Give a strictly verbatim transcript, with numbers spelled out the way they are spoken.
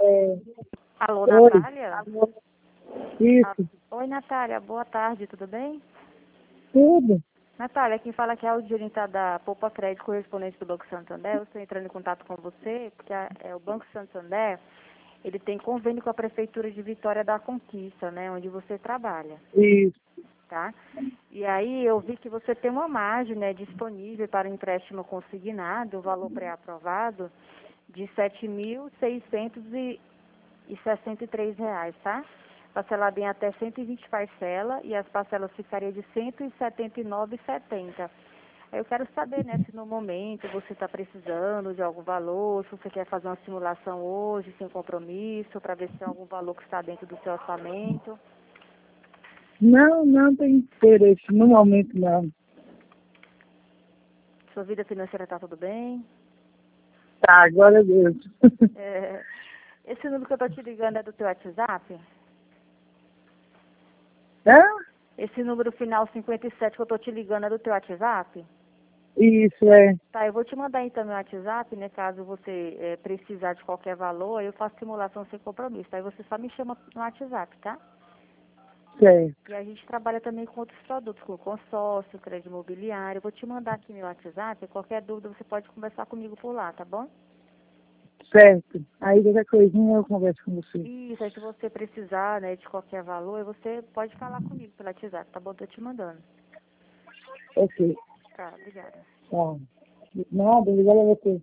É, Alô, oi. Natália? Isso, Ah, oi, Natália. Boa tarde, tudo bem? tudo. Natália, quem fala aqui é o gerente da Poupa Crédito, correspondente do Banco Santander. Eu estou entrando em contato com você, porque a- é, o Banco Santander, ele tem convênio com a Prefeitura de Vitória da Conquista, né, onde você trabalha, Isso. tá? E aí eu vi que você tem uma margem, né, disponível para empréstimo consignado, o valor pré-aprovado, de sete mil seiscentos e sessenta e três reais, tá? Parcelado em até cento e vinte parcelas e as parcelas ficariam de cento e setenta e nove reais e setenta centavos. Eu quero saber, né, se no momento você está precisando de algum valor, se você quer fazer uma simulação hoje, sem compromisso, para ver se tem algum valor que está dentro do seu orçamento. Não, não tem interesse, no momento não. Sua vida financeira está tudo bem? Tá, glória a Deus. É, esse número que eu estou te ligando é do teu WhatsApp? Hã? Esse número final cinquenta e sete que eu estou te ligando é do teu WhatsApp? Isso, é. Tá, eu vou te mandar então meu WhatsApp, né? Caso você eh, precisar de qualquer valor, eu faço simulação sem compromisso. Aí você só me chama no WhatsApp, tá? Certo, E a gente trabalha também com outros produtos, com consórcio, crédito imobiliário. Eu vou te mandar aqui meu WhatsApp. Qualquer dúvida você pode conversar comigo por lá, tá bom? certo. Aí qualquer coisinha eu converso com você. Isso, aí se você precisar, né, de qualquer valor, você pode falar comigo pelo WhatsApp, tá bom? Tô te mandando. Ok. Tá, obrigada. Tá. Nada, obrigada a você.